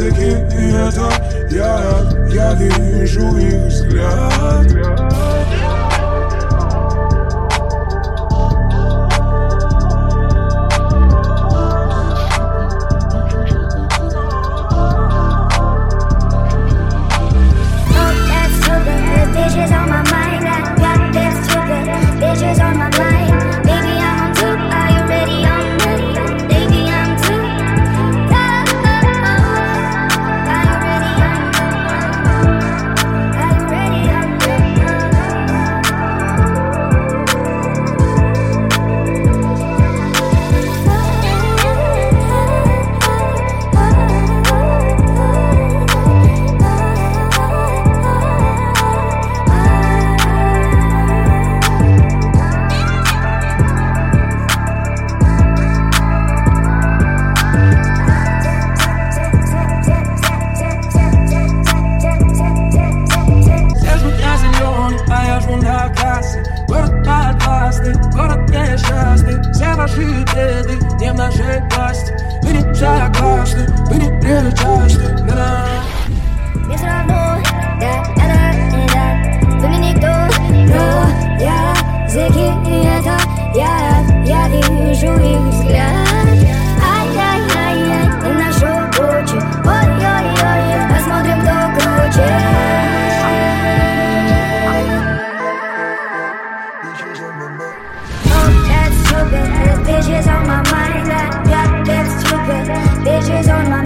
языке это я вижу их взгляд. Bitches on my mind, I got them stupid bitches on my mind. Baby, I'm on two, are you ready? I'm ready. Baby, I'm too. Are you ready? Are you ready? I'm Город несчастный, все ваши беды не в нашей власти. Вы не согласны, вы не причастны. Мне всё равно, да, вы мне никто, но языки это я вижу их взгляд. Ай-яй-яй-яй, ты нашел кучу. Ой-ой-ой, посмотрим, кто круче. Bitches on my mind, I got them stupid bitches on my